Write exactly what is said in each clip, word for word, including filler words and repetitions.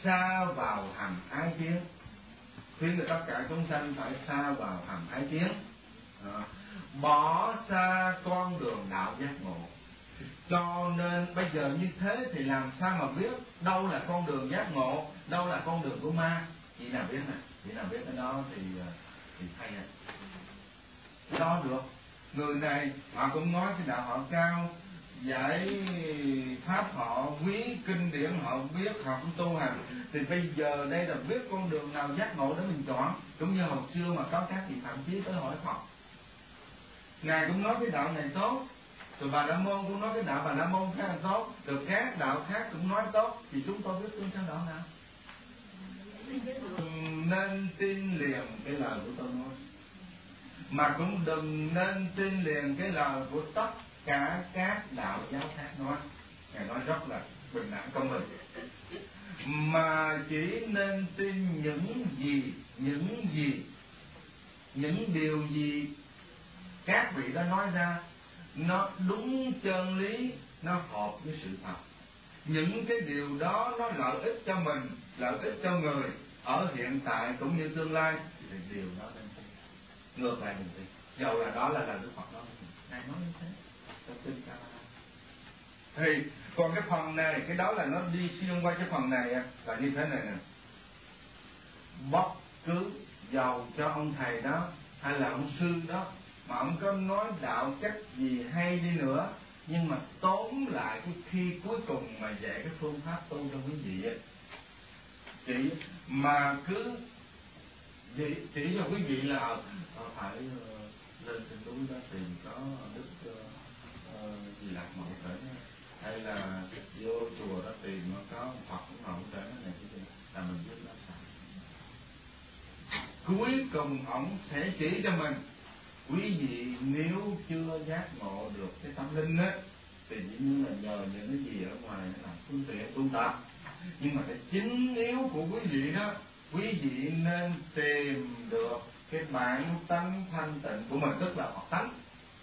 sa vào hầm ái kiến, khuyên là tất cả chúng sanh phải sa vào hầm ái kiến, à, bỏ xa con đường đạo giác ngộ. Cho nên bây giờ như thế thì làm sao mà biết đâu là con đường giác ngộ, đâu là con đường của ma? Chị nào biết nè, chị nào biết cái đó thì thì hay à. Cái đó được. Người này họ cũng nói cái đạo họ cao, giải pháp họ quý, kinh điển họ biết, họ cũng tu hành. Thì bây giờ đây là biết con đường nào giác ngộ để mình chọn. Cũng như hồi xưa mà có các vị thậm chí tới hỏi Phật, Ngài cũng nói cái đạo này tốt, rồi Bà La Môn cũng nói cái đạo Bà La Môn khá là tốt, rồi các đạo khác cũng nói tốt, thì chúng tôi biết tôi theo đạo nào? Nên tin liền cái lời của tôi nói, mà cũng đừng nên tin liền cái lời của tất cả các đạo giáo khác nói. Ngài nói rất là bình đẳng công bình, mà chỉ nên tin những gì, những gì, những điều gì các vị đã nói ra nó đúng chân lý, nó hợp với sự thật. Những cái điều đó nó lợi ích cho mình, lợi ích cho người ở hiện tại cũng như tương lai, thì điều đó nên tin. Ngược lại mình tin, dầu là đó là lời Đức Phật đó, Ngài nói như thế, tôi tin cả. Thì còn cái phần này, cái đó là nó đi xuyên qua cái phần này là như thế này nè. Bất cứ dầu cho ông thầy đó hay là ông sư đó mà ông có nói đạo cách gì hay đi nữa, nhưng mà tóm lại cái khi cuối cùng mà dạy cái phương pháp tu cho quý vị ấy, chỉ mà cứ chỉ, chỉ cho quý vị là phải uh, lên trên núi đó tìm có đức uh, uh, gì lạc mẫu thể, hay là vô chùa đó tìm có Phật cũng hậu thể này kia, là mình biết nó sao. Cuối cùng ổng sẽ chỉ cho mình. Quý vị nếu chưa giác ngộ được cái tâm linh á, thì dĩ nhiên là nhờ những cái gì ở ngoài nó làm phương tiện tu tập. Nhưng mà cái chính yếu của quý vị đó, quý vị nên tìm được cái bản tánh thanh tịnh của mình, tức là Phật tánh.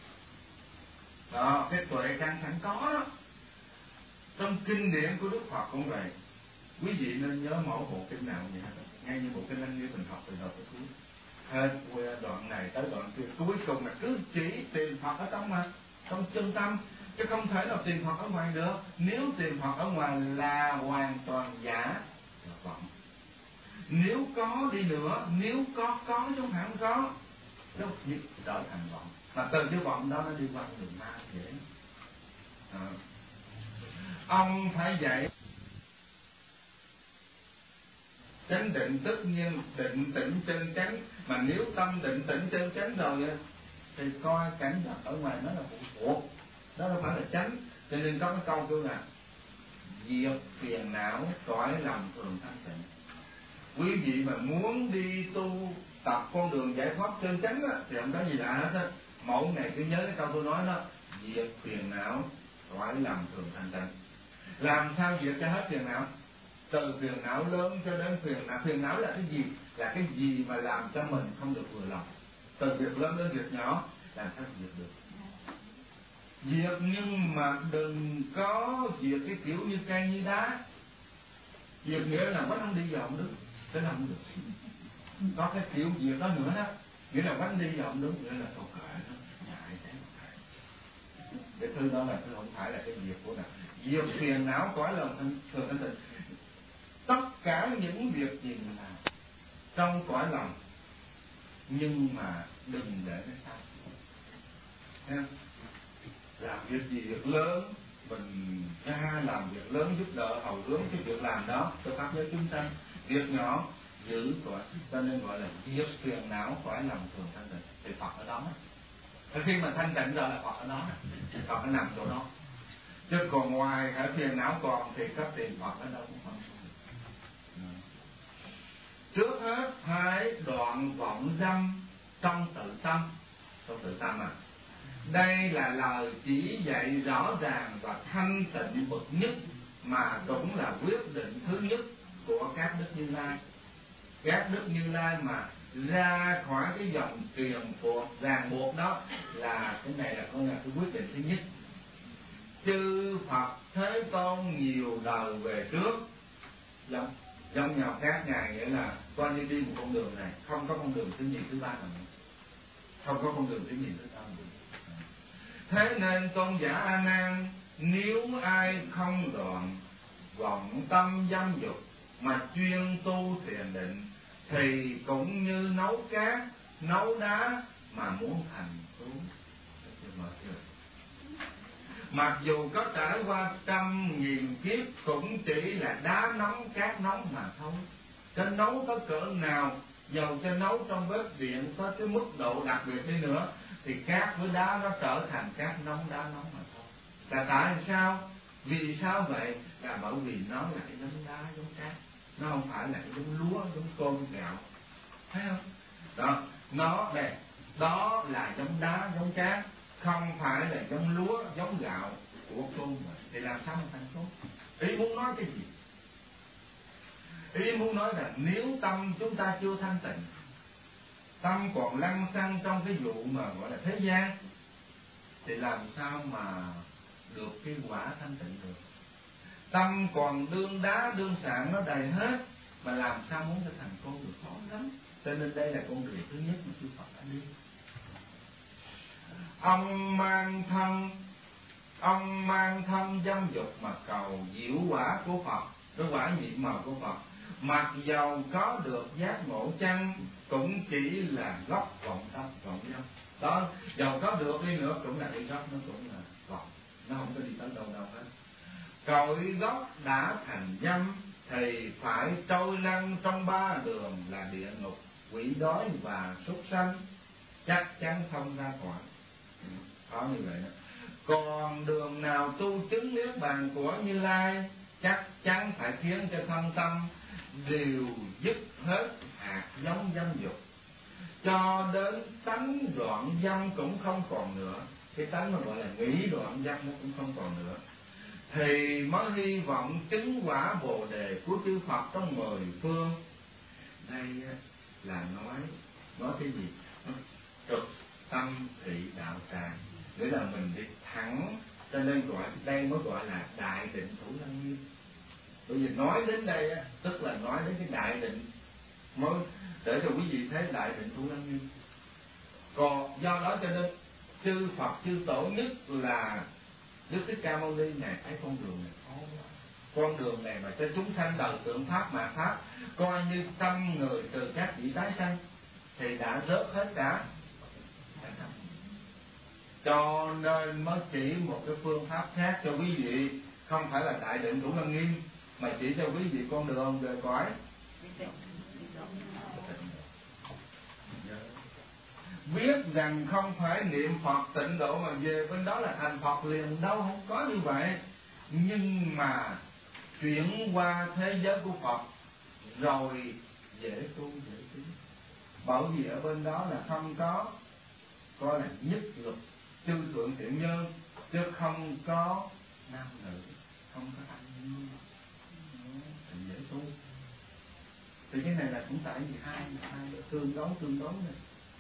Đó, cái tuệ căn sẵn có đó. Trong kinh điển của Đức Phật cũng vậy. Quý vị nên nhớ mỗi bộ kinh nào vậy hết. Ngay như bộ kinh Lăng Nghiêm mình học từ đầu tới cuối. Hết qua đoạn này tới đoạn kia, cuối cùng là cứ chỉ tìm Phật ở trong mà, trong chân tâm, chứ không thể nào tìm Phật ở ngoài được. Nếu tìm Phật ở ngoài là hoàn toàn giả, là vọng. Nếu có đi nữa, nếu có có chứ không hẳn có, nó trở thành vọng. Mà từ cái vọng đó nó đi qua đường ma dễ. À. Ông phải dạy chánh định, tức nhiên định tĩnh chân chánh. Mà nếu tâm định tĩnh chân chánh rồi thì coi cảnh vật ở ngoài nó là phụ thuộc, đó đâu phải là chánh. Cho nên có cái câu kêu là diệt phiền não, cõi lòng thường thanh tịnh. Quý vị mà muốn đi tu tập con đường giải thoát chân chánh á, thì không có gì lạ hết á. Mỗi ngày cứ nhớ cái câu tôi nói đó, diệt phiền não, cõi lòng thường thanh tịnh. Làm sao diệt cho hết phiền não? Từ phiền não lớn cho đến phiền não. Phiền não là cái gì? Là cái gì mà làm cho mình không được vừa lòng. Từ việc lớn đến việc nhỏ, làm sao diệt được? Diệt nhưng mà đừng có diệt cái kiểu như cây như đá. Diệt nghĩa là quánh không đi vào không đứng, thế nào không được. Có cái kiểu diệt đó nữa đó, nghĩa là quánh đi vào không đứng, nghĩa là cầu kệ nó nhại thế. Cái thứ đó là thứ không phải là cái diệt của nào. Diệt phiền não cõi lòng thường thanh tịnh. Tất cả những việc gì mình làm trong cõi lòng, nhưng mà đừng để nó sai. Thấy làm việc gì việc lớn, mình ra làm việc lớn giúp đỡ hầu hướng cái việc làm đó cho pháp giới chúng sanh. Việc nhỏ giữ cõi, cho nên gọi là diệt phiền não cõi lòng thường thanh tịnh. Thì Phật ở đó. Khi mà thanh tịnh rồi là Phật ở đó, Phật nó nằm chỗ đó. Chứ còn ngoài cái phiền não còn thì các tiền Phật ở đâu cũng không. Trước hết phải đoạn vọng dâm trong tự tâm. Trong tự tâm à, đây là lời chỉ dạy rõ ràng và thanh tịnh bậc nhất, mà cũng là quyết định thứ nhất của các đức Như Lai. Các đức Như Lai mà ra khỏi cái dòng truyền buộc ràng buộc đó, là cái này là con là cái quyết định thứ nhất. Chư Phật Thế Tôn nhiều đời về trước, giống Giống nhau khác Ngài nghĩa là coi như đi một con đường này, không có con đường thứ nhì thứ ba nào nữa, không có con đường thứ nhì thứ ba nữa. Thế nên tôn giả A Nan, nếu ai không đoạn vọng tâm dâm dục mà chuyên tu thiền định, thì cũng như nấu cát nấu đá mà muốn thành tú. Mặc dù có trải qua trăm nghìn kiếp cũng chỉ là đá nóng cát nóng mà thôi. Cho nấu có cỡ nào, dầu cho nấu trong bếp điện có cái mức độ đặc biệt đi nữa, thì cát với đá nó trở thành cát nóng đá nóng mà thôi. Là tại sao? Vì sao vậy? Là bởi vì nó là cái giống đá giống cát, nó không phải là cái giống lúa giống cơm gạo, thấy không? Đó, nó đây, đó là giống đá giống cát, không phải là giống lúa giống gạo của con. Thì làm sao mà thành công? Ý muốn nói cái gì? Ý muốn nói là nếu tâm chúng ta chưa thanh tịnh, tâm còn lăng xăng trong cái vụ mà gọi là thế gian, thì làm sao mà được cái quả thanh tịnh được? Tâm còn đương đá đương sạn nó đầy hết, mà làm sao muốn cho thành công được? Khó lắm. Cho nên đây là con đường thứ nhất mà chư Phật đã đi. Ông mang thân Ông mang thân dâm dục mà cầu diệu quả của Phật, cái quả nhiệm màu của Phật. Mặc dầu có được giác ngộ chăng, cũng chỉ là gốc vọng tâm vọng dâm. Đó, dầu có được đi nữa cũng là đi gốc, nó cũng là vọng, nó không có đi tới đâu đâu hết. Cội gốc đã thành dâm thì phải trôi lăn trong ba đường là địa ngục, quỷ đói và súc sanh, chắc chắn không ra khỏi. Có như vậy đó. Còn đường nào tu chứng niết bàn của Như Lai, chắc chắn phải khiến cho thân tâm đều dứt hết hạt giống dâm dục, cho đến tánh đoạn dâm cũng không còn nữa. Cái tánh mà gọi là nghĩ đoạn dâm nó cũng không còn nữa, thì mới hy vọng chứng quả Bồ Đề của chư Phật trong mười phương. Đây là nói nói cái gì? Trực tâm thị đạo tràng, nghĩa là mình đi thẳng, cho nên gọi đây mới gọi là đại định Thủ Lăng Nghiêm. Bởi vì nói đến đây á, tức là nói đến cái đại định, mới để cho quý vị thấy đại định Thủ Lăng Nghiêm. Còn do đó cho nên chư Phật chư Tổ nhất là Đức Thích Ca Mâu Ni này thấy con đường này khó quá. Con đường này mà cho chúng sanh đời tượng pháp mà pháp, coi như tâm người từ các vị tái sanh, thì đã rớt hết cả. Cho nên mới chỉ một cái phương pháp khác cho quý vị, không phải là đại định Thủ Lăng Nghiêm, mà chỉ cho quý vị con đường về cõi. Biết rằng không phải niệm Phật tịnh độ mà về bên đó là thành Phật liền đâu, không có như vậy. Nhưng mà chuyển qua thế giới của Phật rồi dễ tu dễ tiến. Bởi vì ở bên đó là không có coi là nhất lực chư thượng thiện nhân, chứ không có nam nữ, không có thanh niên, thì dễ tu. Thì cái này là cũng tại vì hai hai tương đối tương đối này.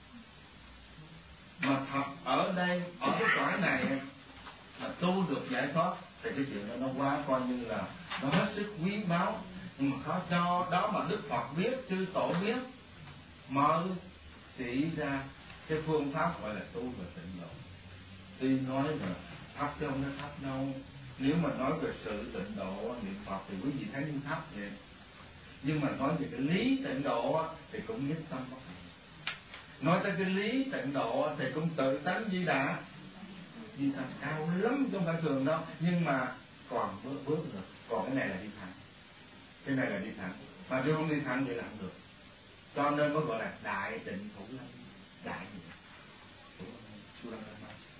Mà thật ở đây, ở cái cõi này là tu được giải thoát, thì cái chuyện đó nó quá coi như là nó hết sức quý báu. Nhưng mà khó cho đó mà Đức Phật biết, chư Tổ biết, mới chỉ ra cái phương pháp gọi là tu về tịnh độ. Tuy nói là thấp chứ không nó thấp đâu. Nếu mà nói về sự tịnh độ niệm Phật thì quý vị thấy như thấp vậy. Nhưng mà nói về cái lý tịnh độ thì cũng nhất tâm bất hạnh. Nói tới cái lý tịnh độ thì cũng tự tánh Di Đà, Di Thành cao lắm chứ không phải thường đâu. Nhưng mà còn bước bước được. Còn cái này là đi thẳng, cái này là đi thẳng. Mà nếu không đi thẳng vậy là không được. Cho nên mới gọi là đại tịnh Thủ Lăng. Đại gì? Thủ Lăng.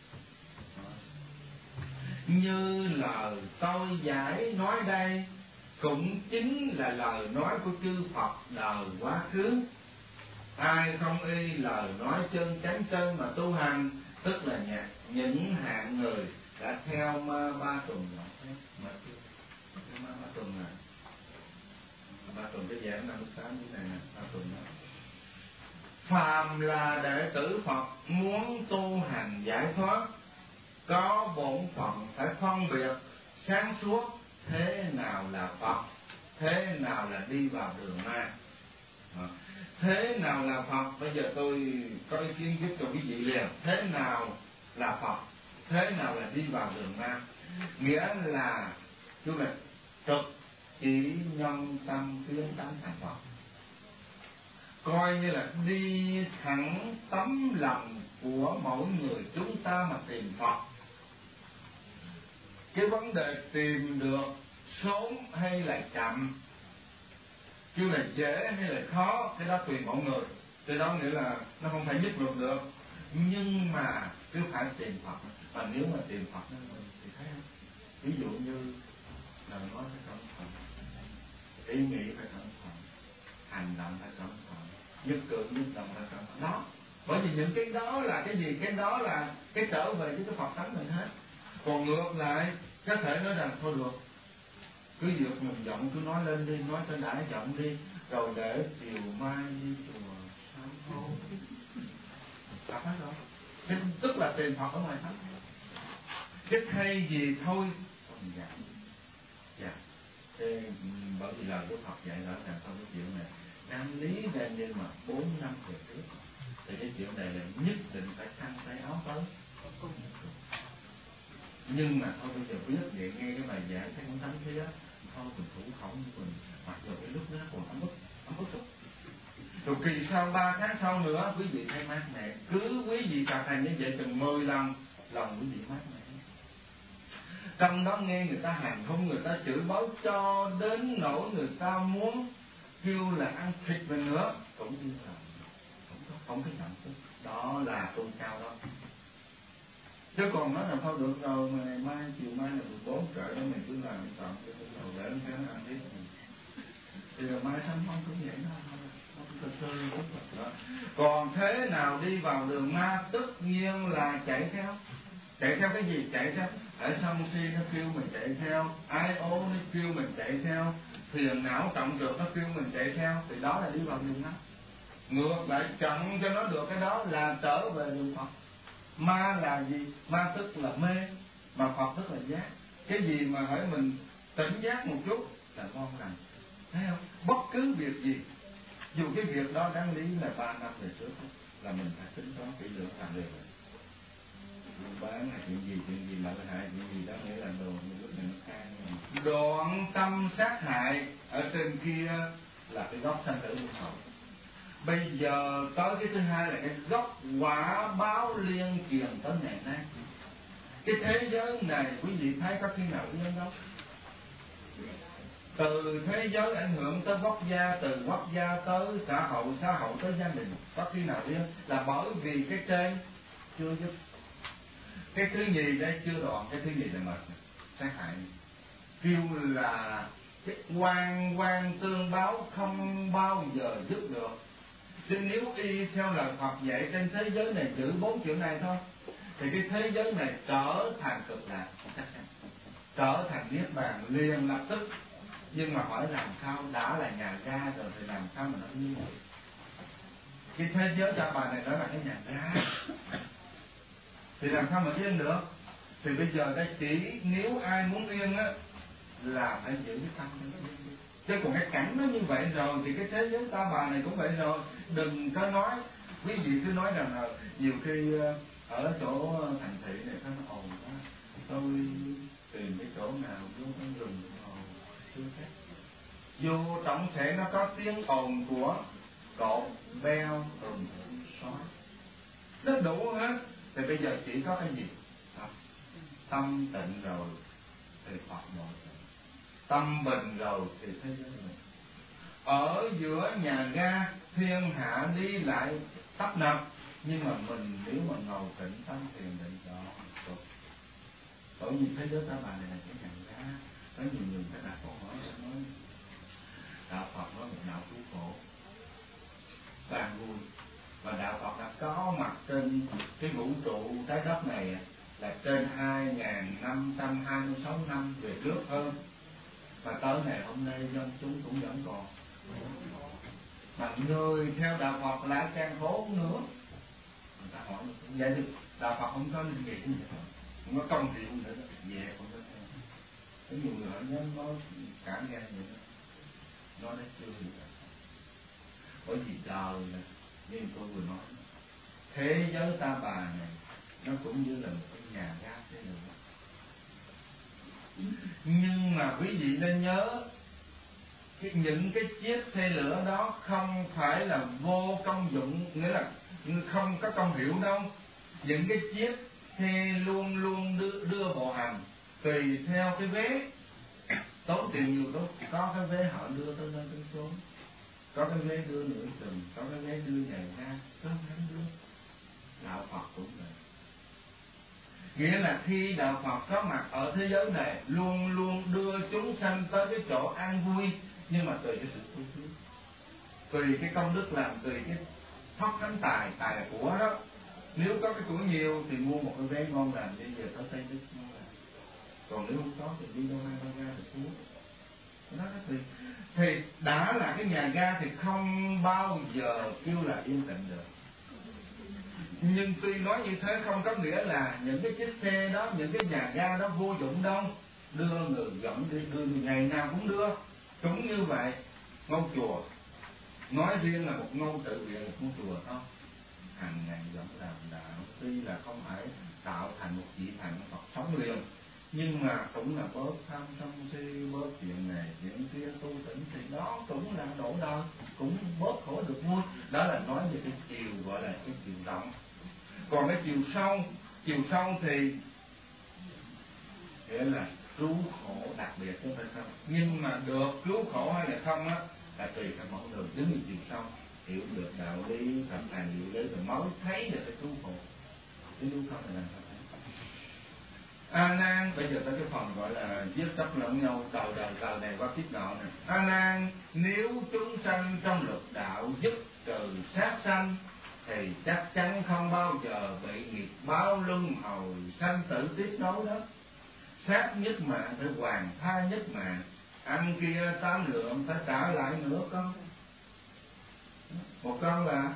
Như lời tôi giải nói đây cũng chính là lời nói của chư Phật đời quá khứ. Ai không y lời nói chân chánh chân mà tu hành, tức là nhạc những hạng người đã theo ma ba tuần rồi. Mà ma ba tuần này, ba tuần cái giảng năm sáu như này nè, ba tuần đó. Phàm là đệ tử Phật muốn tu hành giải thoát, có bổn phận phải phân biệt sáng suốt thế nào là Phật, thế nào là đi vào đường ma. À, thế nào là Phật? Bây giờ tôi có ý kiến giúp cho quý vị liền. Thế nào là Phật? Thế nào là đi vào đường ma? Nghĩa là chú là trực chỉ nhân tâm tiến tánh thành Phật, coi như là đi thẳng tấm lòng của mỗi người chúng ta mà tìm Phật. Cái vấn đề tìm được sớm hay là chậm, chứ là dễ hay là khó, cái đó tùy mọi người. Cái đó nghĩa là nó không thể nhất luật được. Nhưng mà cứ phải tìm Phật. Mà nếu mà tìm Phật thì thấy không? Ví dụ như lời nói phải cẩn thận, ý nghĩ phải cẩn thận, hành động phải cẩn thận, nhất cử nhất động phải cẩn thận. Đó, bởi vì những cái đó là cái gì? Cái đó là cái trở về với cái Phật tánh mình hết. Còn ngược lại, có thể nói rằng thôi được, cứ vượt mình giọng, cứ nói lên đi, nói cho đã giọng đi, rồi để chiều mai đi chùa sám hối. Phật hết rồi. Thế tức là tìm Phật ở ngoài thánh. Chứ thay vì thôi không dạy. Dạ. Thế bởi vì lời của Phật dạy rõ ràng trong cái chuyện này đáng lý ra, nhưng mà bốn năm về trước thì cái chuyện này là nhất định phải khăn tay áo tới. Nhưng mà thôi bây giờ biết vậy, nghe cái bài giảng thấy không thánh thế đó, thôi mình thủ khẩu như mình, mặc dù cái lúc đó còn ấm ức, ấm ức lắm. Rồi kỳ sau ba tháng sau nữa quý vị thấy mát mẻ, cứ quý vị cà thành như vậy chừng mười lần, lòng quý vị mát mẻ. Trong đó nghe người ta hành hung, người ta chửi bới cho đến nỗi người ta muốn kêu là ăn thịt về nữa cũng như là không có không có nhận thức. Đó là tôn cao đó. Chứ còn nói là thôi được rồi, mà ngày mai chiều mai là mười bốn trời đó mình cứ làm chọn cái đầu để cái nó ăn tiếp. Thì là mai sanh không cũng vậy đó, không có sơ đó. Còn thế nào đi vào đường ma? Tất nhiên là chạy theo. Chạy theo cái gì? Chạy theo ở sân si nó kêu mình chạy theo, ái ố nó kêu mình chạy theo, phiền não trọng trược nó kêu mình chạy theo, thì đó là đi vào đường ma. Ngược lại chặn cho nó được cái đó là trở về đường Phật. Ma là gì? Ma tức là mê, mà Phật tức là giác. Cái gì mà hỏi mình tỉnh giác một chút là ngon lành, thấy không? Bất cứ việc gì, dù cái việc đó đáng lý là ba năm về trước là mình phải tính toán kỹ lưỡng làm được. Bán là chuyện gì, chuyện gì lợi hại, chuyện gì đó nghĩa là đồ mình lúc mình khai. Đoạn tâm sát hại ở trên kia là cái gốc sanh tử luân hồi. Bây giờ tới cái thứ hai là cái gốc quả báo liên truyền tới ngày nay. Cái thế giới này quý vị thấy có khi nào yên đâu. Từ thế giới ảnh hưởng tới quốc gia, từ quốc gia tới xã hội, xã hội tới gia đình, có khi nào yên? Là bởi vì cái trên chưa dứt. Cái thứ nhì đây chưa đoạn, cái thứ nhì là mệt, sát hại. Kêu là cái oan oan tương báo không bao giờ dứt được. Chứ nếu y theo lời Phật dạy trên thế giới này giữ bốn chuyện này thôi, thì cái thế giới này trở thành cực lạc, trở thành niết bàn liền lập tức. Nhưng mà hỏi làm sao, đã là nhà ga rồi thì làm sao mà nó như vậy? Cái thế giới ta bà này đó là cái nhà ga, thì làm sao mà yên được? Thì bây giờ đây chỉ nếu ai muốn yên á là phải giữ cái tâm cho nó yên. Chứ còn cái cảnh nó như vậy rồi thì cái thế giới ta bà này cũng vậy rồi. Đừng có nói, quý vị cứ nói rằng là nhiều khi ở chỗ thành thị này nó ồn quá, tôi tìm cái chỗ nào vô trong rừng ồn chưa thấy. Vô trọng thể nó có tiếng ồn của cột beo rừng sói, nó đủ hết. Thì bây giờ chỉ có cái gì? Tâm, tâm tịnh rồi thì Phật nội tịnh, tâm bình rồi thì thế giới mình. Ở giữa nhà ga thiên hạ đi lại tấp nập, nhưng mà mình nếu mà ngồi tịnh tâm thiền định đó tốt. Bởi vì thế giới ta bà này là cái nhà ga. Có nhiều người phải đặt câu hỏi nói đạo Phật nói một đạo cứu khổ càng vui, và đạo Phật đã có mặt trên cái vũ trụ trái đất này là trên hai nghìn năm trăm hai mươi sáu năm về trước hơn, và tới ngày hôm nay dân chúng cũng vẫn còn. Mà người theo đạo Phật lại càng khổ nữa. Người ta hỏi vậy thì đạo Phật không có linh nghiệm gì hết, không có công hiệu nữa, về không có theo. Có nhiều người họ nhớ nói cảm nghe vậy đó. nó đã chưa hiểu được. Bởi vì đời này, như tôi vừa nói, thế giới ta bà này nó cũng như là một cái nhà ga thế nữa. Nhưng mà quý vị nên nhớ, cái, những cái chiếc xe lửa đó không phải là vô công dụng, nghĩa là không có công hiệu đâu. Những cái chiếc xe luôn luôn đưa, đưa bộ hành tùy theo cái vé, tốn tiền nhiều tốt, có cái vé họ đưa tới nơi tới chốn, có cái vé đưa nửa chừng, có cái vé đưa ngày ra, có cái đưa. Đạo Phật cũng vậy. Nghĩa là khi đạo Phật có mặt ở thế giới này, luôn luôn đưa chúng sanh tới cái chỗ an vui, nhưng mà tùy cái sự tu phước, tùy cái công đức làm, tùy cái thoát thánh tài, tài là của đó. Nếu có cái của nhiều thì mua một cái vé ngon lành đi về tới Tây Đức ngon lành. Còn nếu không có thì đi đâu hai ba ga thì xuống. Đó thì, thì đã là cái nhà ga thì không bao giờ kêu là yên tĩnh được. Nhưng tuy nói như thế không có nghĩa là những cái chiếc xe đó, những cái nhà ga đó vô dụng đâu. Đưa người dẫn đi, đưa người ngày nào cũng đưa. Cũng như vậy, ngôi chùa nói riêng là một ngôi tự viện, một ngôi chùa thôi, hàng ngày vẫn làm đạo, tuy là không phải tạo thành một vị thành Phật sống liền, nhưng mà cũng là bớt tham sân si, bớt chuyện này chuyện kia, tu tỉnh thì đó cũng là đổ đời, cũng bớt khổ được vui. Đó là nói về cái chiều gọi là cái chiều rộng. Còn cái chiều sâu, chiều sâu thì nghĩa là cứu khổ đặc biệt chứ phải không? Nhưng mà được cứu khổ hay là không á là tùy các mẫu đường. Đứng như chiều sâu hiểu được đạo lý, thật hành liệu lý rồi mới thấy được cái cứu khổ, chứ nếu không thì làm sao thấy. A Nan, bây giờ tới cái phần gọi là giết chấp lẫn nhau đầu đời đời này qua kiếp nọ này. A Nan, nếu chúng sanh trong luật đạo dứt trừ sát sanh thì chắc chắn không bao giờ bị nghiệp báo luân hồi sanh tử tiếp nối đó. Sát nhất mạng phải hoàn tha nhất mạng, ăn kia tám lượng phải trả lại nửa con. Một con là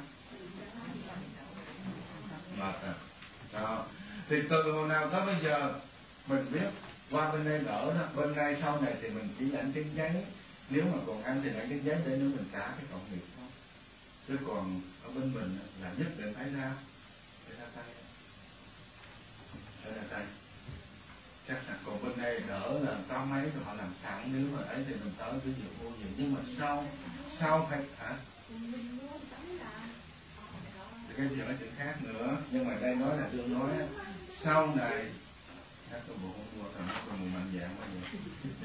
mệt à. Đó. Thì từ hồi nào tới bây giờ mình biết qua bên đây đỡ đó, bên đây sau này thì mình chỉ lãnh cái giấy, nếu mà còn ăn thì lãnh cái giấy để nữa mình trả cái cộng nghiệp thôi. Chứ còn ở bên mình là nhất định phải ra, phải ra tay, phải ra tay. Chắc là còn bên đây đỡ là có mấy rồi họ làm sẵn, nếu mà ấy thì mình tới cái việc mua gì, nhưng mà sau sau phải hả? Thì cái gì nói chuyện khác nữa, nhưng mà đây nói là tôi nói sau này các tôi bộ không mua thằng nó còn mạnh dạng quá vậy.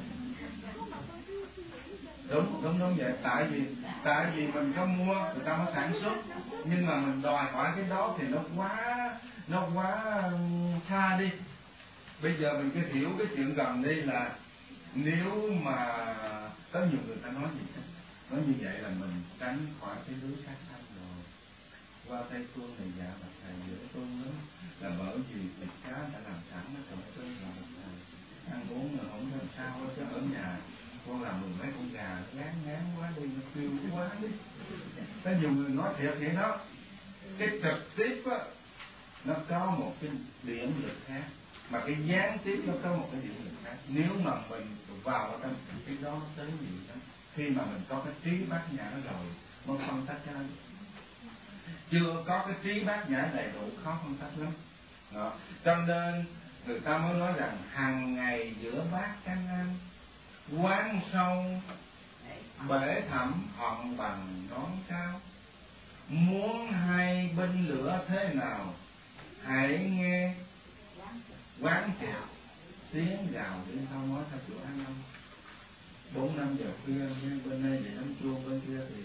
Đúng đúng đúng vậy, tại vì tại vì mình có mua, người ta mới sản xuất, nhưng mà mình đòi hỏi cái đó thì nó quá nó quá xa đi. Bây giờ mình cứ hiểu cái chuyện gần đi là nếu mà có nhiều người ta nói gì đó, nói như vậy là mình tránh khỏi cái lưới sát sanh rồi. Qua Tây Phương này dạ mà thầy dễ tu lắm, là bởi vì thịt cá đã làm sẵn nó trồng trên là một thầy ăn uống là không làm sao chứ ở nhà con làm mười mấy con gà nó ngán ngán quá đi, nó kêu quá đi. Có nhiều người nói thiệt vậy đó. Cái trực tiếp á nó có một cái điểm lực khác, mà cái gián tiếp nó có một cái điểm lực khác. Nếu mà mình vào trong cái đó tới gì đó, khi mà mình có cái trí bát nhã rồi mới phân tách ra. Chưa có cái trí bát nhã đầy đủ khó phân tách lắm. Đó. Cho nên người ta mới nói rằng hàng ngày giữa bát canh ăn, quán sâu bể thẳm hòn bằng nón cao. Muốn hay binh lửa thế nào, hãy nghe quán triệt tiếng gào tiếng không nói theo chỗ ăn không. Bốn năm giờ khuya bên đây thì đóng chuông, bên kia thì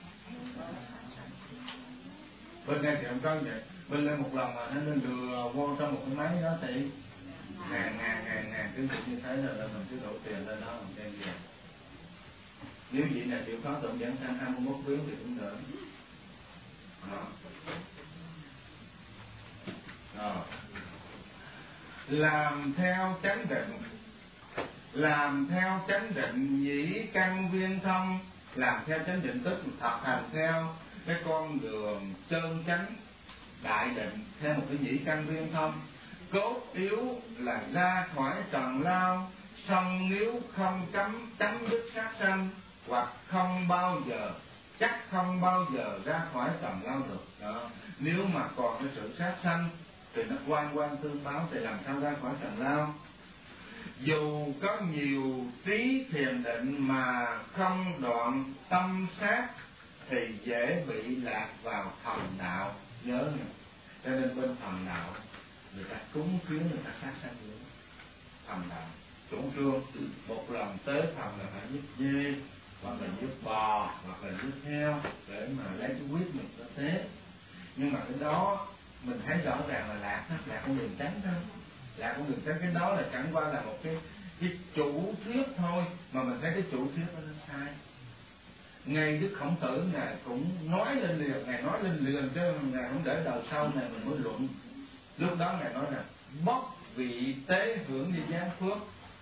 bên đây thì không có vậy. Bên đây một lần mà nó nên lừa vô trong một cái máy đó thì ngàn ngàn ngàn ngàn cứ việc như thế là mình cứ đổ tiền lên đó mình đem về. Nếu vậy là chịu khó tổng giảng sanh hai mươi mốt biếu thì cũng được. Đó. Đó. Làm theo chánh định, làm theo chánh định nhĩ căn viên thông. Làm theo chánh định tức thực hành theo cái con đường chân chánh đại định, theo một cái nhĩ căn viên thông. Cốt yếu là ra khỏi trần lao, song nếu không cấm chấm dứt sát sanh hoặc không bao giờ, chắc không bao giờ ra khỏi tầm lao được. Đó. Nếu mà còn cái sự sát sanh thì nó quan quan tương báo, thì làm sao ra khỏi tầm lao? Dù có nhiều trí thiền định mà không đoạn tâm sát thì dễ bị lạc vào thần đạo. Nhớ nè, cho nên bên thần đạo người ta cúng kiến, người ta sát sanh nữa. Thần đạo chủ trương một lần tế thần là phải giết dê, hoặc là giết bò, hoặc là giết heo để mà lấy cái huyết mình cho tế. Nhưng mà cái đó mình thấy rõ ràng là lạc đó, lạc con đường tránh thôi. Lạc con đường tránh, cái đó là chẳng qua là một cái cái chủ thuyết thôi, mà mình thấy cái chủ thuyết đó nó sai. Ngay Đức Khổng Tử ngài cũng nói lên liền, ngài nói lên liền chứ ngài không để đời sau này mình mới luận. Lúc đó ngài nói là bất vị tế hưởng như giáng phước,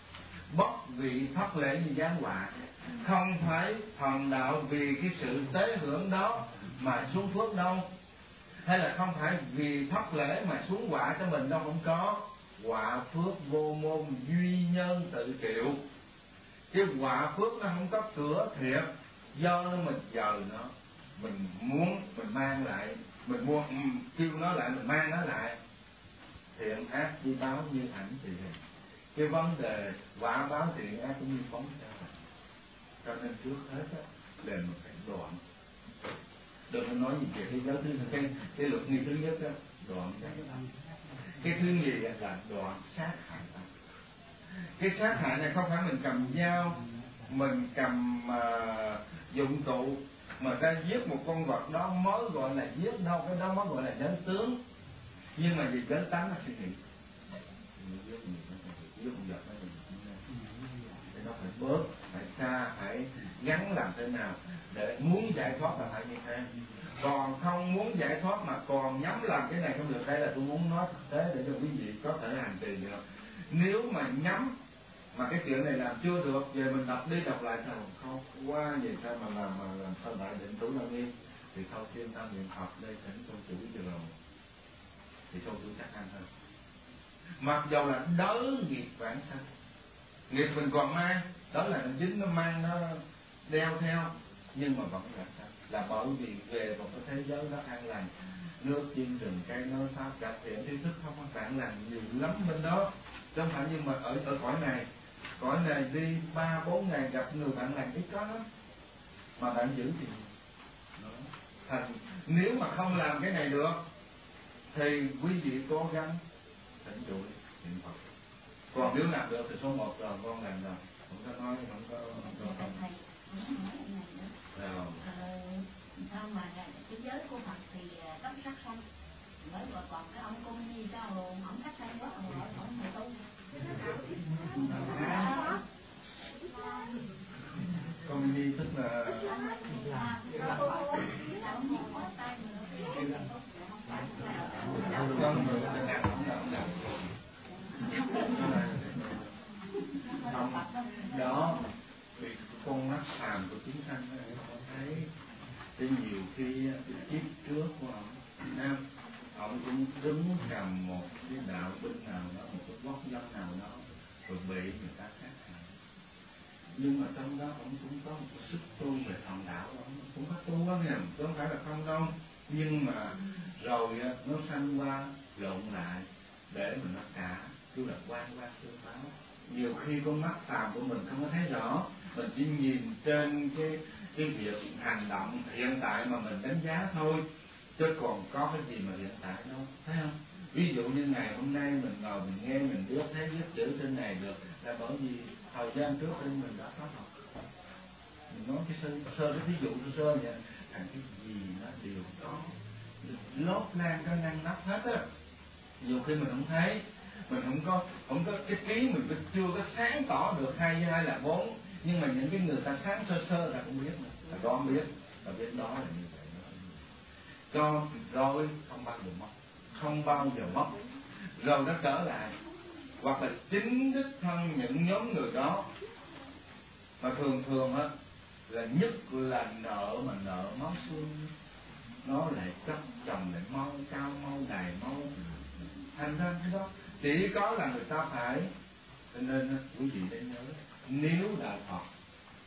bất vị thất lễ như giáng họa. Không phải thần đạo vì cái sự tế hưởng đó mà xuống phước đâu, hay là không phải vì thất lễ mà xuống họa cho mình đâu, không có. Họa phước vô môn duy nhân tự chịu. Cái họa phước nó không có cửa thiệt, do nó mình dời nó, mình muốn mình mang lại, mình mua um, kêu nó lại, mình mang nó lại. Thiện ác chi báo như ảnh thì hình. Cái vấn đề quả báo thiện ác cũng như phóng ra. Cho nên trước hết á, là mình phải đoạn. Đừng có nói gì về thế giới thứ cái, cái luật nghi thứ nhất á, đoạn cái cái thứ nhì là đoạn sát hại tâm. Cái sát hại này không phải mình cầm dao, mình cầm uh, dụng cụ mà ta giết một con vật đó mới gọi là giết đâu, cái đó mới gọi là đến tướng. Nhưng mà vì đến tánh là suy nghĩ, giết con vật đó thì nó phải bớt, phải xa, phải gắn làm thế nào để muốn giải thoát là phải như thế. Còn không muốn giải thoát mà còn nhắm làm cái này không được. Đây là tôi muốn nói thực tế để cho quý vị có thể hành trì được. Nếu mà nhắm mà cái chuyện này làm chưa được, về mình đọc đi đọc lại sao không qua vậy sao mà làm mà làm sao đại định tứ năng nghiêm, thì thôi chuyên tâm niệm Phật đây thỉnh sâu chủ được rồi, thì sâu chủ chắc ăn hơn. Mặc dầu là đỡ nghiệp vãng sanh, nghiệp mình còn mang, đó là nó dính, nó mang, nó đeo theo, nhưng mà vẫn vãng sanh, là bởi vì về một cái thế giới đó an lành, nước chim rừng cây nói pháp gặp thiện tri thức không có vãng lành nhiều lắm bên đó, chứ không phải như mà ở ở cõi này. Cõi này đi ba bốn ngày gặp người bạn lành ít có lắm, mà bạn giữ thì đó. Thành nếu mà không làm cái này được thì quý vị cố gắng thỉnh trụ niệm Phật. Còn nếu làm được thì số một rồi, con làm rồi, không có nói, không có không có không. Rồi. Sao mà cái giới của Phật thì cấm sát sanh, bởi vậy còn cái ông Cung Nhi sao ông sát sanh quá, ông nói ông thầy tu. Cung Nhi tức là con người ta làm không làm làm đó, vì con mắt phàm của chúng sanh con thấy cái nhiều khi kiếp trước của ông Nam, ông cũng đứng cầm một cái đạo binh nào đó, một cái quốc dân nào đó, rồi bị người ta sát hại. Nhưng mà trong đó ông cũng có một cái sức tu về thần đạo, ông cũng có tu á nghe, chứ không phải là không đâu. Nhưng mà rồi nó sanh qua lộn lại để mình nó cả, cứ là quan quan tương báo. Nhiều khi con mắt phàm của mình không có thấy rõ, mình chỉ nhìn trên cái cái việc hành động hiện tại mà mình đánh giá thôi, chứ còn có cái gì mà hiện tại đâu, thấy không? Ví dụ như ngày hôm nay mình ngồi mình nghe mình biết thấy viết chữ trên này được là bởi vì thời gian trước đây mình đã có học. Mình nói cái sơ sơ cái ví dụ sơ sơ vậy, thành cái gì nó đều có lót lan có ngăn nắp hết á. Nhiều khi mình không thấy, mình không có không có cái trí mình chưa có sáng tỏ được hai với hai là bốn, nhưng mà những cái người ta sáng sơ sơ là cũng biết, là đoán biết, là biết đó là như vậy. Cho rồi không bao giờ mất, không bao giờ mất, rồi nó trở lại, hoặc là chính đích thân những nhóm người đó. Mà thường thường á là nhất là nợ mà nợ máu xương, nó lại cấp chồng lại mau cao mau đài mau, thành ra cái đó chỉ có là người ta phải. Cho nên quý vị nên nhớ, nếu đạo Phật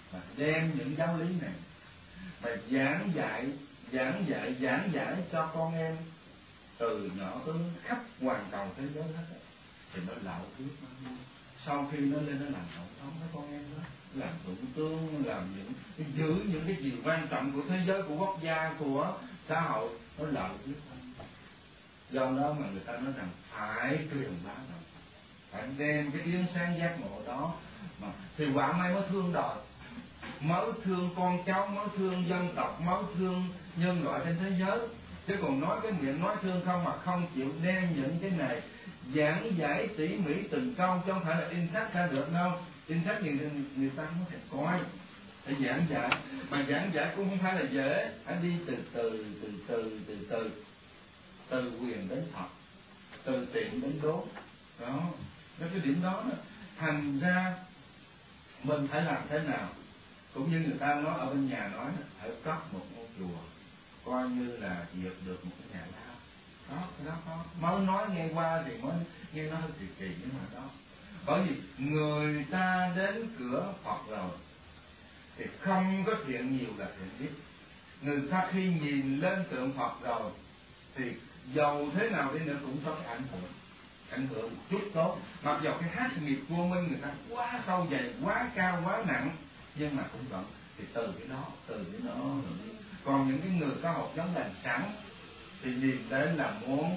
mà đem những giáo lý này mà giảng dạy giảng dạy giảng giải cho con em từ nhỏ tới khắp hoàn cầu thế giới hết, thì nó lạo biết nó. Sau khi nó lên nó làm tổng thống với con em đó, làm thủ tướng, làm những giữ những cái gì quan trọng của thế giới, của quốc gia, của xã hội, nó lạo biết nó. Do đó mà người ta nói rằng phải truyền bá rồi, phải đem cái tiếng sáng giác ngộ đó mà thì quả mai mới thương đời, mới thương con cháu, mới thương dân tộc, mới thương nhân loại trên thế giới. Chứ còn nói cái miệng nói thương không mà không chịu đem những cái này giảng giải tỉ mỉ từng câu, chứ không phải là in sách ra được đâu. In sách thì người ta không thể coi, phải giảng giải, mà giảng giải cũng không phải là dễ, phải đi từ từ từ từ từ từ từ quyền đến thật, từ tiện đến đốt đó. Cái điểm đó, đó thành ra mình phải làm thế nào, cũng như người ta nói ở bên nhà nói phải cất một ngôi chùa coi như là diệt được một cái nhà lao đó, cái đó có mới nói nghe qua thì mới nghe nó hơi kỳ kỳ, nhưng mà đó bởi vì người ta đến cửa Phật rồi thì không có thiện nhiều là thiện ít. Người ta khi nhìn lên tượng Phật rồi thì dầu thế nào đi nữa cũng có cái ảnh hưởng ảnh hưởng một chút tốt, mặc dầu cái hát nghiệp vô minh người ta quá sâu dày, quá cao, quá nặng, nhưng mà cũng vẫn thì từ cái đó từ cái đó. Còn những cái người có học giống lành sẵn thì nhìn đến là muốn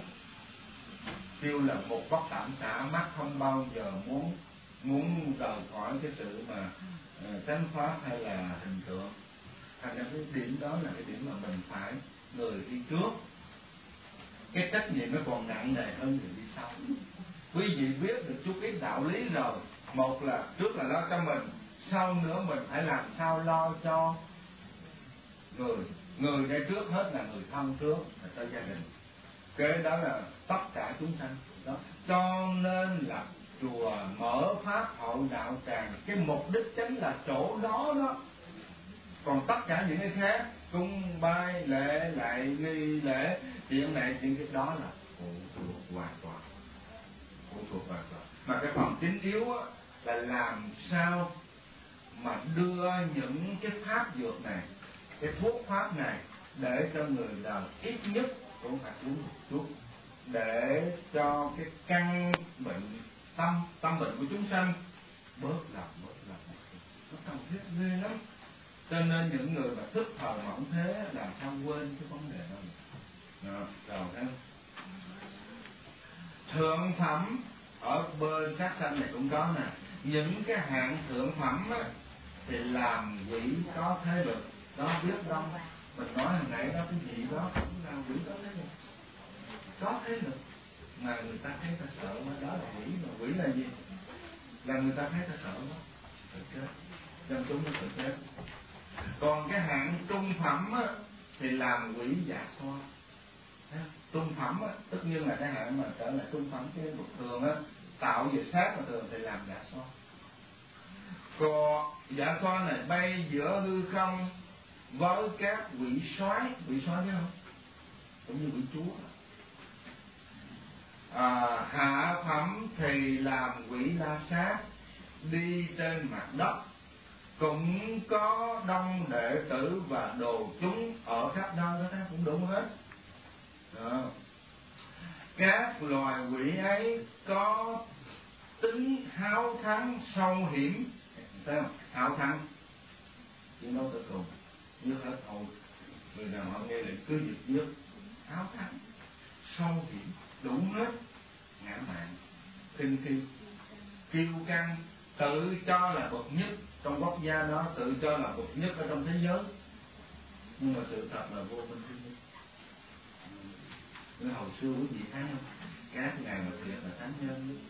kêu là một bất tạm xả, mắt không bao giờ muốn muốn rời khỏi cái sự mà uh, chánh pháp hay là hình tượng. Thành ra cái điểm đó là cái điểm mà mình phải người đi trước, cái trách nhiệm nó còn nặng nề hơn người đi sau. Quý vị biết được chút ít đạo lý rồi, một là trước là lo cho mình, sau nữa mình phải làm sao lo cho người. Người đây trước hết là người thân trước, là cho gia đình, cái đó là tất cả chúng sanh đó. Cho nên là chùa mở pháp hội đạo tràng, cái mục đích chính là chỗ đó đó. Còn tất cả những cái khác, cung bay lễ lại nghi lễ chuyện này chuyện cái đó là phụ thuộc hoàn toàn, phụ thuộc hoàn toàn. Mà cái phần chính yếu á, là làm sao mà đưa những cái pháp dược này, cái thuốc pháp này để cho người đời ít nhất cũng phải uống một chút, để cho cái căn bệnh tâm tâm bệnh của chúng sanh bớt lòng bớt lòng. Nó cần thiết ghê lắm. Cho nên những người mà thức thời mỏng thế làm sao quên cái vấn đề đó. Đó, rồi đó. Thượng phẩm ở bên sát sanh này cũng có nè. Những cái hạng thượng phẩm á, thì làm quỷ có thế lực. Đó biết đâu. Mình nói hồi nãy đó cái gì đó cũng là quỷ có thế lực. Có thế lực mà người ta thấy ta sợ, mà đó là quỷ. Mà quỷ là gì? Là người ta thấy ta sợ đó, tự chết. Dân chúng nó tự chết. Còn cái hạng trung phẩm á, thì làm quỷ dạ xoa. Trung phẩm á, tất nhiên là cái hạng mà trở lại trung phẩm cái bậc thường á, tạo về sát mà thường thì làm dạ xoa. Còn dạ xoa này bay giữa hư không với các quỷ soái, quỷ soái biết không? Cũng như quỷ chúa. À, hạ phẩm thì làm quỷ la sát, đi trên mặt đất, cũng có đông đệ tử và đồ chúng ở khắp nơi đó, cũng đủ hết. Đó. Các loài quỷ ấy có tính háo thắng sâu hiểm, thấy không? Háo thắng chiến đấu tới cùng, như hết hồi người nào họ nghe lệnh cứ giật giết, háo thắng sâu hiểm đủ hết, ngã mạn kinh khi kiêu căng, tự cho là bậc nhất trong quốc gia đó, tự cho là bậc nhất ở trong thế giới, nhưng mà sự thật là vô minh thứ nhất. Hồi xưa quý vị thấy không, các ngài mà thiệt là thánh nhân đó,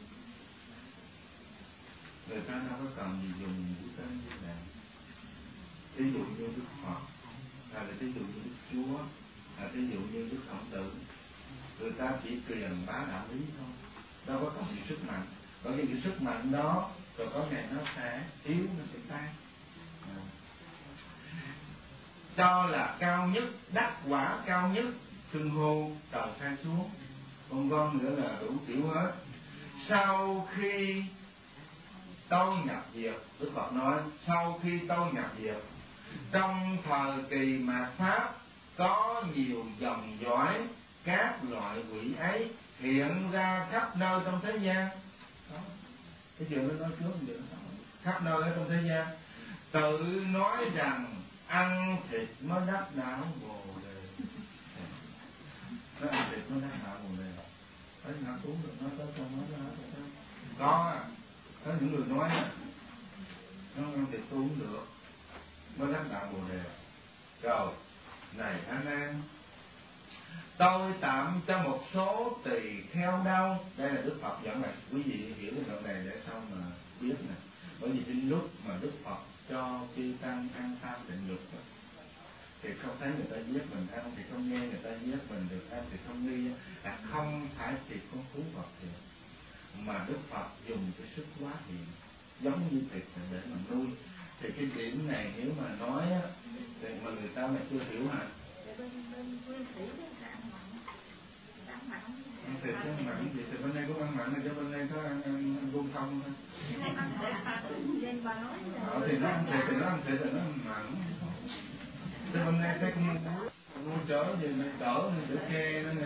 người ta đâu có cần gì dùng những tên như vậy. Ví dụ như Đức Phật, hay là ví dụ như Đức Chúa, hay ví dụ như Đức Khổng Tử, người ta chỉ truyền bá đạo lý thôi, đâu có cần gì sức mạnh. Bởi vì cái sức mạnh đó rồi có ngày nó sẽ yếu, nó sẽ tan. À. Cho là cao nhất, đắc quả cao nhất, xưng hô trời sai xuống, vân vân nữa là đủ kiểu hết. Sau khi tôi nhập diệt, Đức Phật nói sau khi tôi nhập diệt, trong thời kỳ mạt Pháp có nhiều dòng dõi các loại quỷ ấy hiện ra khắp nơi trong thế gian. Đó. Cái chuyện nó nói trước vậy đó. Khắp nơi ở trong thế gian tự nói rằng ăn thịt mới đắc đạo Bồ Đề. Nó ăn thịt mới đắc đạo Bồ Đề. Đấy, ngã xuống được nói tới trong nói đó. Có có những người nói nó ăn thịt tôi cũng được mới đắc đạo Bồ Đề. Rồi này A Nan, tôi tạm cho một số tỳ kheo đau. Đây là Đức Phật dẫn lại quý vị hiểu cái đoạn này để sau mà biết nè. Bởi vì đến lúc mà Đức Phật cho chư tăng ăn tham tịnh dục thì không thấy người ta giết mình ăn, thì không nghe người ta giết mình được ăn, thì không nghi là không phải thịt con thú vật thì mà Đức Phật dùng cái sức quá hiện giống như thịt để mà nuôi. Thì cái điểm này nếu mà nói á, thì mà người ta mà chưa hiểu hả? Ăn thịt có ăn mặn gì thì bên đây có ăn mặn, chứ bên đây có ăn ăn, ăn run không thôi. Ờ, thì nó ăn thịt thì nó ăn thịt thì nó ăn mặn. Chứ bên đây thấy cũng mua chở gì này chở chở xe nữa nè.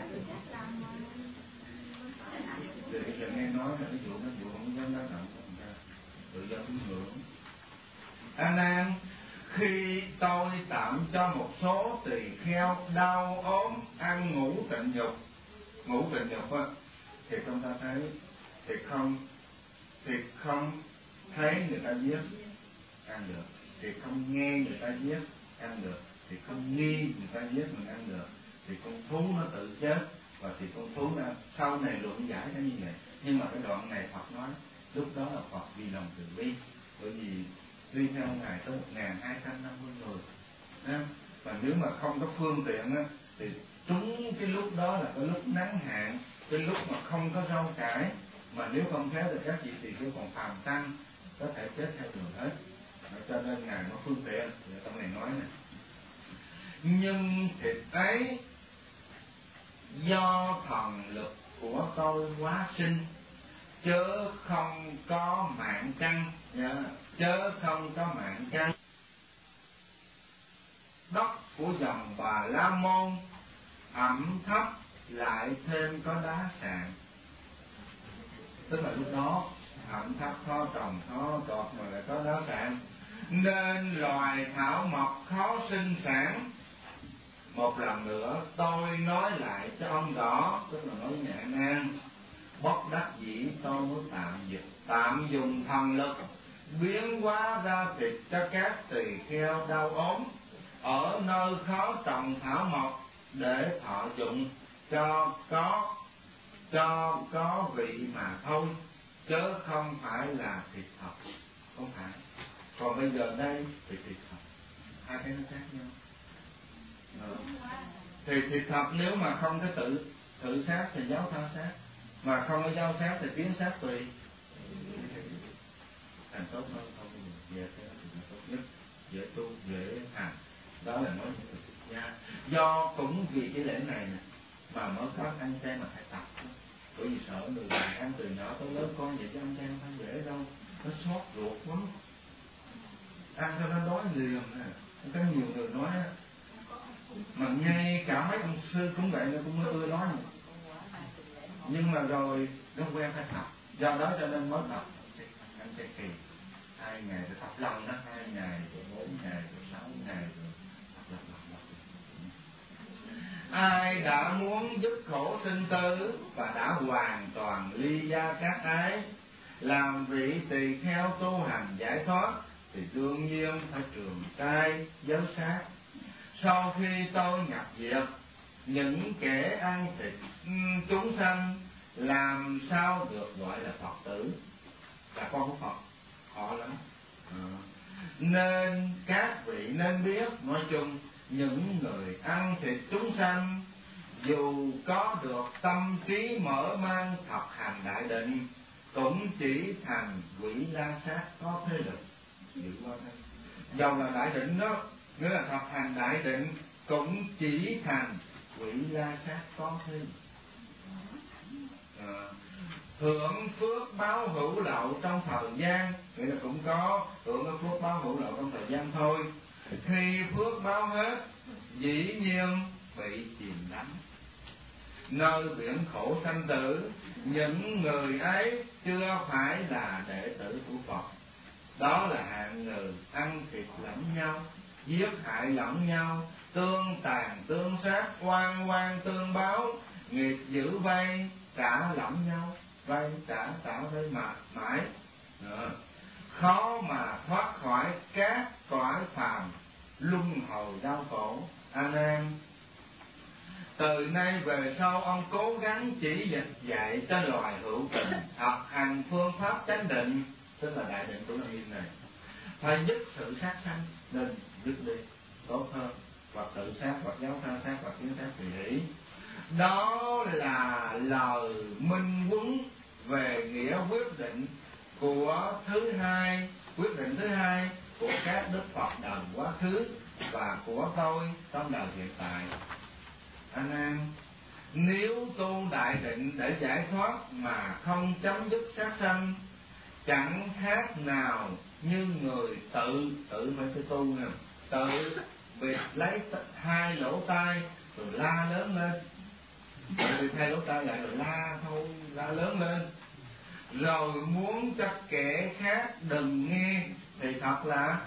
Thì bây giờ nghe nói là cái vụ nó vụ không dám đá động của người ta, tự do tín ngưỡng. A Nan, khi tôi tạm cho một số tỳ kheo đau ốm ăn ngủ tịnh dục, ngủ tịnh dục á, thì chúng ta thấy thì không thì không thấy người ta giết ăn được, thì không nghe người ta giết ăn được, thì không nghi người ta giết mình ăn được, thì con thú nó tự chết, và thì con thú nó sau này luận giải nó như vậy. Nhưng mà cái đoạn này Phật nói lúc đó là Phật vì lòng từ bi, bởi vì đi theo ngài tới một ngàn hai trăm năm mươi người đó. Và nếu mà không có phương tiện á, thì trúng cái lúc đó là cái lúc nắng hạn, cái lúc mà không có rau cải, mà nếu không khéo thì các vị thì cứ còn phàm tăng có thể chết theo đường hết. Cho nên ngài có phương tiện thì trong này nói này, nhưng thịt ấy do thần lực của tôi hóa sinh, chớ không có mạng căn, yeah. chớ không có mạng căn. Đất của dòng Bà La Môn ẩm thấp lại thêm có đá sạn. Tức là lúc đó ẩm thấp khó trồng khó trọt mà lại có đá sạn, nên loài thảo mộc khó sinh sản. Một lần nữa tôi nói lại cho ông rõ, tức là nói nhẹ ngang, bất đắc dĩ tôi mới tạm dịch tạm dùng thần lực biến hóa ra thịt cho các tỳ kheo đau ốm ở nơi khó trồng thảo mộc để thọ dụng cho có cho có vị mà thôi, chớ không phải là thịt thật, không phải. Còn bây giờ đây thì thịt thật, hai cái nó khác nhau. Ờ. Thì thịt thật nếu mà không cái tự tự sát thì giáo tha sát, mà không có giáo sát thì kiến sát tùy, thành tốt hơn không về cái đó thì tốt nhất, dễ tu dễ hành. Đó là nói nha. Do cũng vì cái lễ này nè mà mới có ăn chay mà phải tập, bởi vì sợ người già ăn từ nhỏ tới lớn con vậy chứ ăn chay không dễ đâu, nó xót ruột lắm, ăn cho nó đói liền nè. Có nhiều người nói mà ngay cả mấy ông sư cũng vậy, nó cũng mới ưa nói này. Nhưng mà rồi nó quen phải tập, do đó cho nên mới tập ăn chay kỳ hai ngày rồi tập lần đó, hai ngày rồi bốn ngày rồi sáu ngày rồi tập lần lần. Ai đã muốn dứt khổ sinh tử và đã hoàn toàn ly gia các ái, làm vị tỳ kheo tu hành giải thoát, thì đương nhiên phải trường cai giới sát. Sau khi tôi nhập diệt, những kẻ ăn thịt chúng sanh làm sao được gọi là Phật tử, là con của Phật, họ lắm. À. Nên các vị nên biết, nói chung những người ăn thịt chúng sanh dù có được tâm trí mở mang thập hành đại định, cũng chỉ thành quỷ la sát có thế lực. Giữ qua đây, dầu là đại định đó, nghĩa là thập hành đại định, cũng chỉ thành quỷ la sát có thế lực. À, hưởng phước báo hữu lậu trong thời gian, nghĩa là cũng có hưởng cái phước báo hữu lậu trong thời gian thôi. Khi phước báo hết, dĩ nhiên bị chìm đắm nơi biển khổ sanh tử. Những người ấy chưa phải là đệ tử của Phật. Đó là hạng người ăn thịt lẫn nhau, giết hại lẫn nhau, tương tàn tương sát, oan oan tương báo, nghiệp giữ vay trả lẫn nhau, vay trả trả vay mà mãi. Đó. Khó mà thoát khỏi các cõi phàm luân hồi đau khổ. A Nan, từ nay về sau ông cố gắng chỉ dịch dạy cho loài hữu tình học hành phương pháp chánh định, tức là đại định của Lăng Nghiêm này. Phải dứt sự sát sanh, nên dứt đi tốt hơn, hoặc tự sát, hoặc giáo tha sát, hoặc kiến sát tùy hỷ. Đó là lời minh huấn về nghĩa quyết định của thứ hai, quyết định thứ hai của các đức Phật đời quá khứ và của tôi trong đời hiện tại. A Nan, nếu tu đại định để giải thoát mà không chấm dứt sát sanh, chẳng khác nào như người tự tự phải cái tu nè, tự việc lấy hai lỗ tai rồi la lớn lên, tự việc hai lỗ tai lại rồi la thôi, la lớn lên, rồi muốn cho kẻ khác đừng nghe thì thật là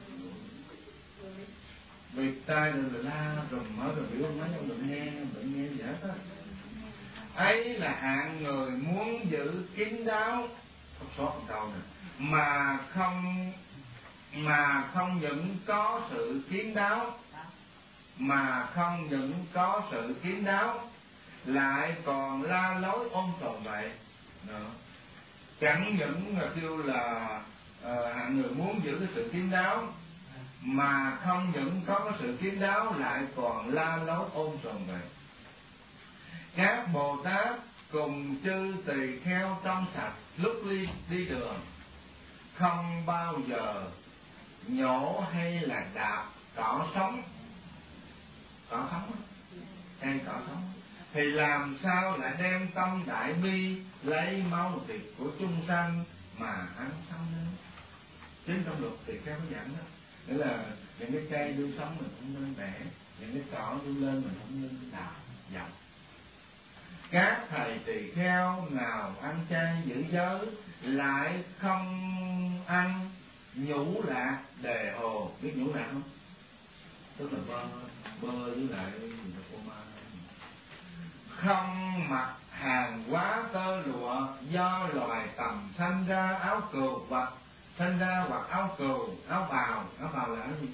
việc tai rồi la rồi mở rồi biểu ông nói ông đừng nghe, đừng nghe gì hết á. Ấy là hạng người muốn giữ kín đáo, không sót một câu nè, mà không mà không những có sự kín đáo, mà không những có sự kín đáo, lại còn la lối ôm tồn vậy. Đó. Chẳng những là kêu là uh, hạng người muốn giữ cái sự kín đáo, mà không những có cái sự kín đáo, lại còn la lối ôm tồn vậy. Các Bồ Tát cùng chư tỳ kheo trong sạch lúc đi, đi đường không bao giờ nhổ hay là đạp cỏ sống, cỏ sống hay cỏ sống, thì làm sao lại đem tâm đại bi lấy máu thịt của chúng sanh mà ăn sống nữa. Chính trong luật thì các có dẫn đó, nghĩa là những cái cây đưa sống mình không nên bẻ, những cái cỏ đưa lên mình không nên đạp dọc. Các thầy tỳ kheo nào ăn chay giữ giới lại không ăn nhũ lạc đề hồ, biết nhũ lạc không? Tức là bơ bơ với lại phô mai. Không mặc hàng hóa tơ lụa do loài tầm sanh ra áo cừu hoặc sanh ra hoặc áo cừu, áo bào, áo bào là cái gì?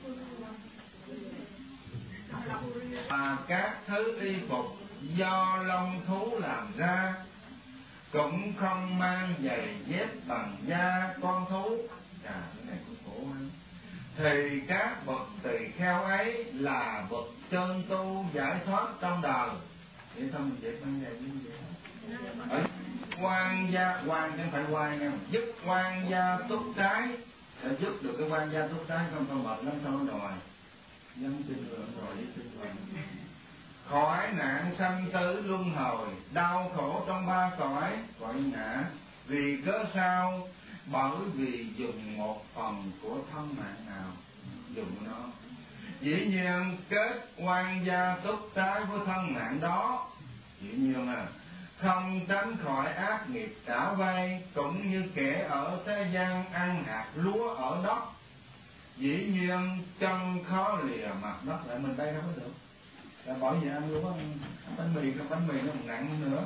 Và các thứ y phục do lông thú làm ra, cũng không mang giày dép bằng da con thú. À, cái này cũng khổ lắm. Thì các bậc tỳ kheo ấy là bậc chân tu giải thoát trong đời. Vậy thôi mình dẹp mang giày như vậy. Quan gia, quan chứ không phải quan nha, giúp quan gia túc trái, để giúp được cái quan gia túc trái không còn mệt lắm sao nó đòi. Dám tin rồi rồi với tin rồi. Khỏi nạn sanh tử luân hồi, đau khổ trong ba cõi, cõi ngã. Vì cớ sao? Bởi vì dùng một phần của thân mạng nào, dùng nó. Dĩ nhiên kết oan gia túc trái với thân mạng đó, dĩ nhiên à, không tránh khỏi ác nghiệp trả vay, cũng như kẻ ở thế gian ăn hạt lúa ở đất. Dĩ nhiên chân khó lìa mặt đất, lại mình đây không có được. Là bởi vì ăn lúa, bánh mì, cái bánh mì nó còn nặng nữa.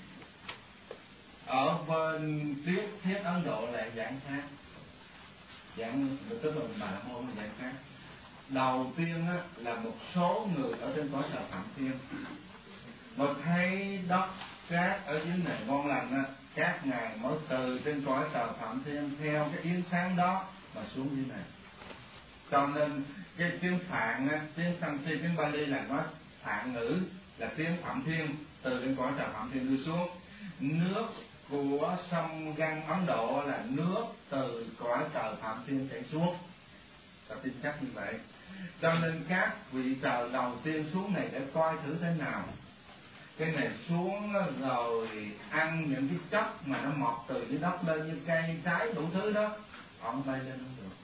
Ở bên triết thiết Ấn Độ là dạng khác, dạng tức là mình bàn môn là dạng khác. Đầu tiên á, là một số người ở trên cõi trời Phạm Thiên mà thấy đất cát ở dưới này ngon lành á, các ngài mới từ trên cõi trời Phạm Thiên theo cái yến sáng đó mà xuống dưới này. Cho nên cái tiếng Phạn á, tiếng Sanskrit, tiếng Bali là nói Phạn ngữ là tiếng Phạm Thiên, từ trên cõi trời Phạm Thiên đưa xuống. Nước của sông Găng Ấn Độ là nước từ cõi trời Phạm Thiên chảy xuống, ta tin chắc như vậy. Cho nên các vị trời đầu tiên xuống này để coi thử thế nào. cái này xuống rồi ăn những cái chất mà nó mọc từ dưới đất lên như cây trái đủ thứ đó, họ không bay lên không được.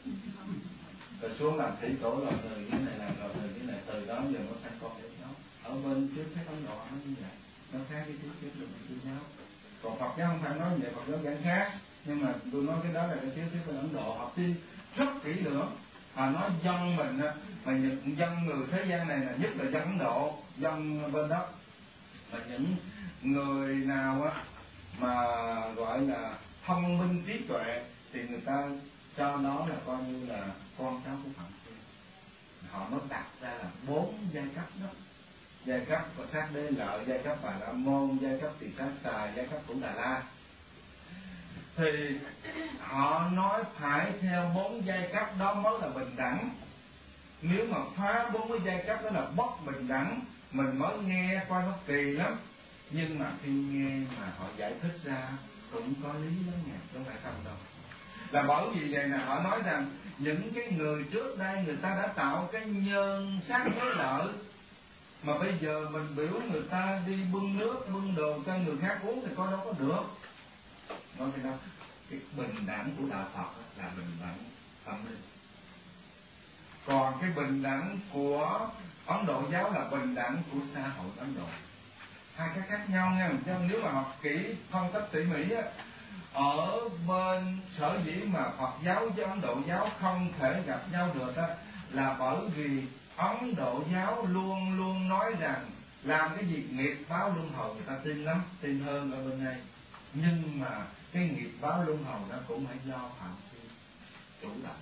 Rồi xuống làm thủy tổ rồi từ cái này làm rồi từ cái này, từ đó giờ nó thành con để nó ở bên trước thấy Ấn Độ nó như vậy, nó khác cái trước trước được mình nhau. Còn Phật giáo không phải nói như vậy, Phật giáo giảng khác, nhưng mà tôi nói cái đó là cái trước trước bên Ấn Độ họ tin rất kỹ lưỡng. Họ nói dân mình mà những dân người thế gian này là nhất là dân Ấn Độ, dân bên đó, mà những người nào á mà gọi là thông minh trí tuệ thì người ta cho nó là coi như là con cháu của Phật. Họ mới đặt ra là bốn giai cấp đó: giai cấp của sát đế lợi, giai cấp Bà La Môn, giai cấp Tỳ Kheo Xà, giai cấp của Đà La. Thì họ nói phải theo bốn giai cấp đó mới là bình đẳng. Nếu mà phá bốn cái giai cấp đó là bất bình đẳng, mình mới nghe coi nó kỳ lắm. Nhưng mà khi nghe mà họ giải thích ra cũng có lý lắm nha, không phải không đâu. Là bởi vì vậy là họ nói rằng những cái người trước đây người ta đã tạo cái nhân sát thế lợi, mà bây giờ mình biểu người ta đi bưng nước bưng đồ cho người khác uống thì coi đâu có được. Nói cái đó, cái bình đẳng của đạo Phật là bình đẳng tâm linh, còn cái bình đẳng của Ấn Độ giáo là bình đẳng của xã hội Ấn Độ. Hai cái khác nhau nha. Nếu mà học kỹ phân tích tỉ mỉ á, ở bên sở dĩ mà Phật giáo với Ấn Độ giáo không thể gặp nhau được á, là bởi vì Ấn Độ giáo luôn luôn nói rằng làm cái việc nghiệp báo luân hồi người ta tin lắm, tin hơn ở bên đây. Nhưng mà cái nghiệp báo luân hồi nó cũng phải do phạm vi chủ động.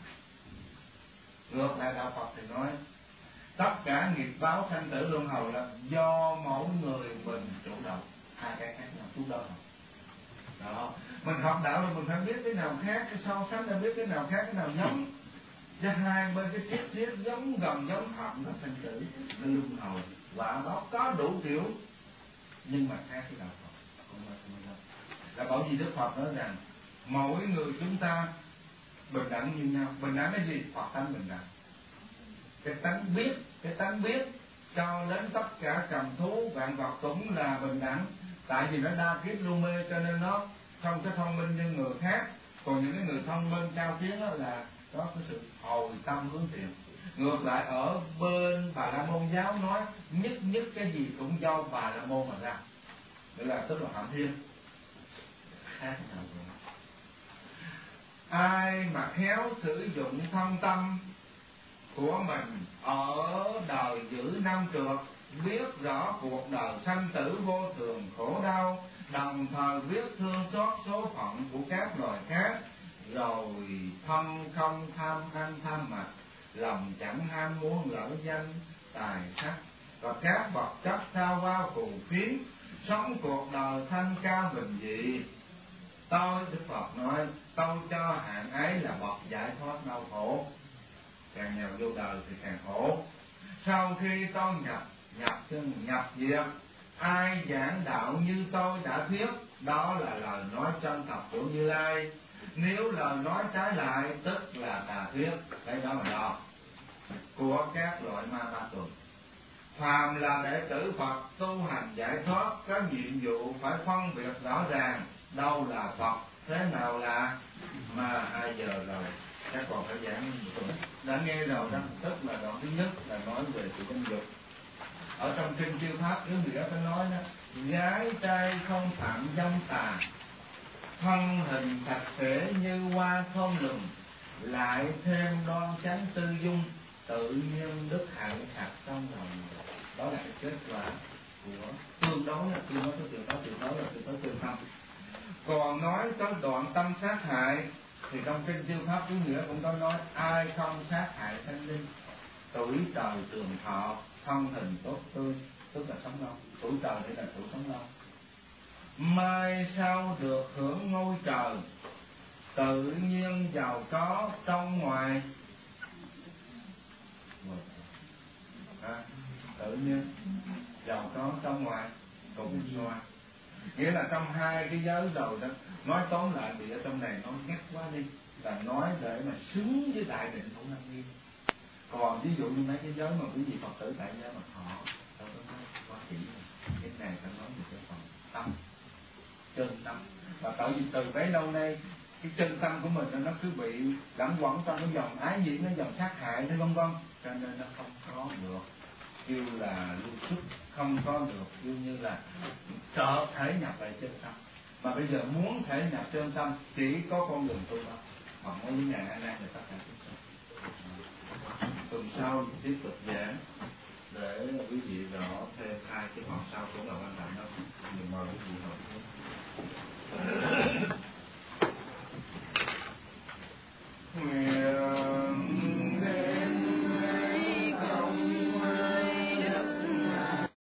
Ngược lại đạo Phật thì nói tất cả nghiệp báo sanh tử luân hồi là do mỗi người mình chủ động. Hai cái khác nhau chủ động. Đó, mình học đạo rồi mình phải biết cái nào khác, cái so sánh để biết cái nào khác, cái nào giống. Chứ hai bên cái triết triết giống gần giống hợp nó sanh tử, nó luân hồi, quả báo có đủ kiểu, nhưng mà khác cái đạo Phật. Không phải không đâu. Là bởi vì Đức Phật nói rằng mỗi người chúng ta bình đẳng như nhau. Bình đẳng cái gì? Phật tánh bình đẳng. Cái tánh biết, cái tánh biết cho đến tất cả cầm thú vạn vật cũng là bình đẳng. Tại vì nó đa kiếp lưu mê cho nên nó không có thông minh như người khác. Còn những cái người thông minh cao tiến đó là có cái sự hồi tâm hướng thiện. Ngược lại ở bên Bà La Môn giáo nói nhất nhất cái gì cũng do Bà La Môn mà ra, nghĩa là tức là Phạm Thiên. Khác nhau. Ai mà khéo sử dụng thân tâm của mình ở đời giữ năm trượt, biết rõ cuộc đời sanh tử vô thường khổ đau, đồng thời biết thương xót số phận của các loài khác, rồi thân không tham ăn tham mặc, lòng chẳng ham muốn lỡ danh tài sắc và các vật chất sao hoa phù phiếm, sống cuộc đời thanh cao bình dị. Tôi, Đức Phật nói, tôi cho hạng ấy là bậc giải thoát đau khổ. Càng nghèo vô đời thì càng khổ. Sau khi tôi nhập nhập chân nhập diệt, ai giảng đạo như tôi đã thuyết, đó là lời nói chân thật của Như Lai. Nếu lời nói trái lại tức là tà thuyết. Cái đó là đó của các loại ma ba tuần. Phàm là đệ tử Phật tu hành giải thoát có nhiệm vụ phải phân biệt rõ ràng đâu là Phật, thế nào là ma. Hai giờ rồi các còn phải giảng một tuần. Đã nghe rồi đó, tức là đoạn thứ nhất là nói về sự danh dục. Ở trong kinh Chư Pháp Yếu Nghĩa có nói đó, gái trai không phạm dâm tà, thân hình sạch sẽ như hoa thơm lừng, lại thêm đoan chánh tư dung, tự nhiên đức hạnh sạch trong lòng. Đó là cái kết quả của tương đối, là tương đối, tương đối, tương đối là tương đối tương tâm. Còn nói tới đoạn tâm sát hại thì trong kinh Chư Pháp Yếu Nghĩa cũng có nói ai không sát hại sinh linh, tuổi trời trường thọ, thân hình tốt tươi, tức là sống lâu. Tuổi trời thì là tuổi sống lâu. Mai sau được hưởng ngôi trời, tự nhiên giàu có trong ngoài. À, tự nhiên giàu có trong ngoài cùng xoa. Nghĩa là trong hai cái giới đầu đó, nói tóm lại vì ở trong này nó ngắt quá đi, là nói để mà xứng với đại định của Nam Nghiêm. Còn ví dụ như mấy cái giới mà quý vị Phật tử tại gia mà họ quá kỹ. Cái này phải nói về cái phần tâm, chân tâm. Và tại vì từ bấy lâu nay cái chân tâm của mình nó cứ bị lẫn quẩn trong cái dòng ái nhiễm, cái dòng sát hại, nó vân vân, cho nên nó không có được kêu là lưu xuất, không có được kêu như là sợ thể nhập lại chân tâm. Mà bây giờ muốn thể nhập chân tâm chỉ có con đường tu đó. Học với những ngài A Nan để tất cả chúng sanh. Tuần sau tiếp tục giảng để quý vị rõ thêm hai cái phần sau cũng là quan trọng đó. Mình mời quý vị học.